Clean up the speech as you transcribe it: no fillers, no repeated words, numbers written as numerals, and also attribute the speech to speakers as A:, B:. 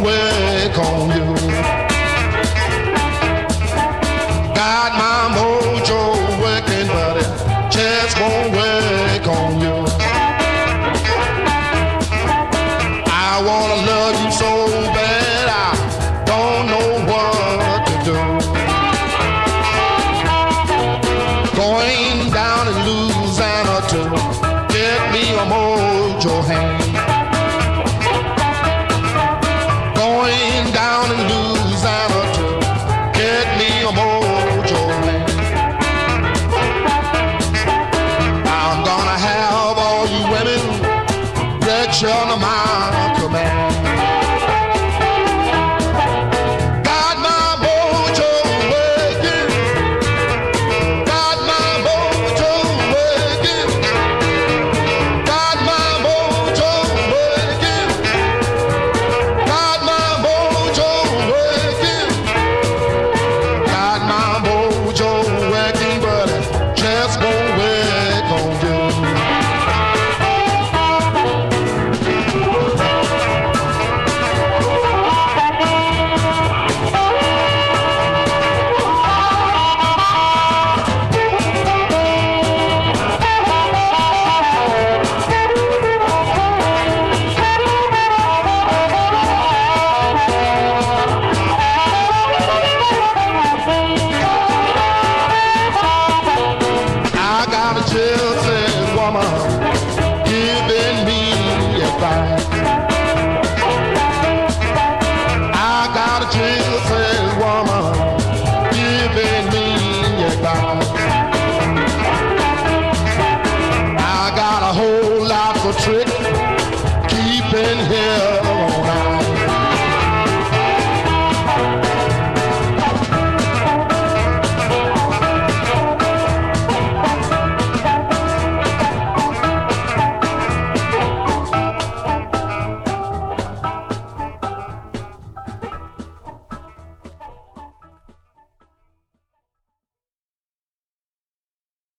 A: work on you. Got my mojo working, but it just won't work on you. I wanna love you so bad, I don't know what to do. Going down in Louisiana to get me a mojo hand. Going down in Louisiana to get me a mojo hand. I'm gonna have all you women rich under my command. Got my mojo working. Got my mojo working. Got my mojo working. Got my mojo working. Got my mojo working, but it just won't work on you. I got a gypsy woman giving me advice. I got a gypsy woman giving me advice. I got a whole lot of tricks